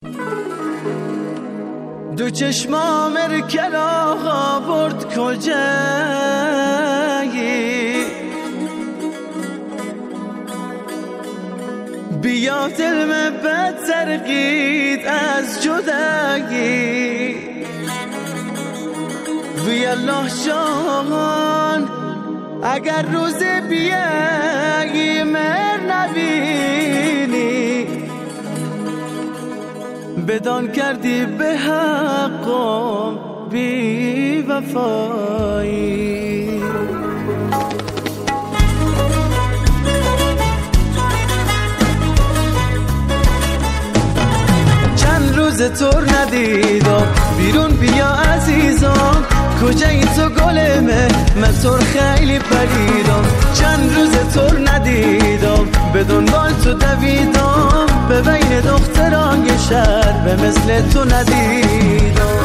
دو چشمام کلاغا برد کجایی، بیا دلم بد ترقید از جدایی. وی الله جان اگر روز بیایی مر نبینی، بدان کردی به حقم بی وفایی. چند روز تور ندیدم، بیرون بیا عزیزم، کجایی تو گلمه من تور خیلی پریدم. چند روز تور ندیدم، به دنبال تو دویدم، به بین دختران شهر به مثل تو ندیدم.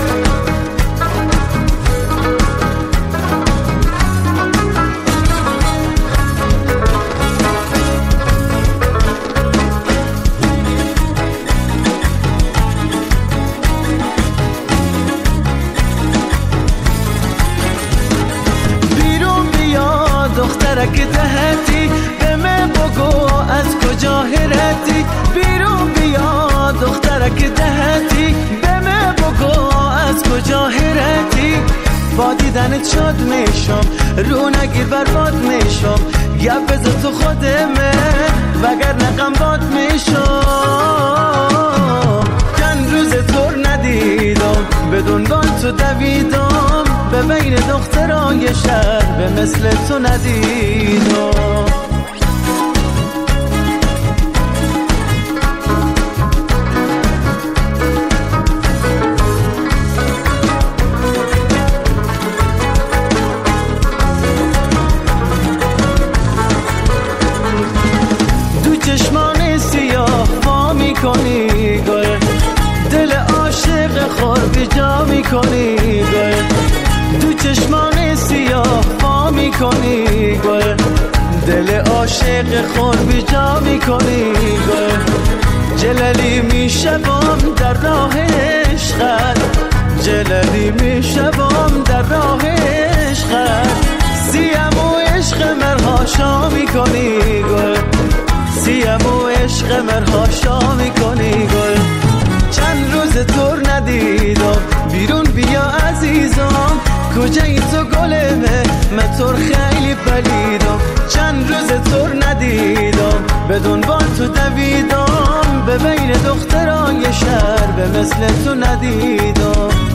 دخترک دهتی به من بگو از کجا هرتی، بیرون بیا دخترک دهتی به من بگو از کجا هرتی. با دیدنت شاد میشم، رو نگیر برباد میشم، گپ بزن تو خودمه وگر نقم باد میشم. چند روز تور ندیدم، به دنبال تو دویدم، به بین دخترای شهر به مثل تو ندیدم. دو چشمان سیاه وا میکنی گل، دل عاشق خور به جا میکنی گل. دو چشمان سیاه وا میکنی گل، دل عاشق خور به جا میکنی گل. جلالی میشوم در راه عشقت، جلالی میشوم در راه عشقت. سیم و عشق مرهاشا میکنی گل، سیم و عشق مرهاشا میکنی گل. چند روز تور ندیدم، بیرون بیا عزیزم، کجایی تو گلمه من تور خیلی پلیدم. چند روز تور ندیدم، به دنبال تو دویدم، به بین دخترای شهر به مثل تو ندیدم.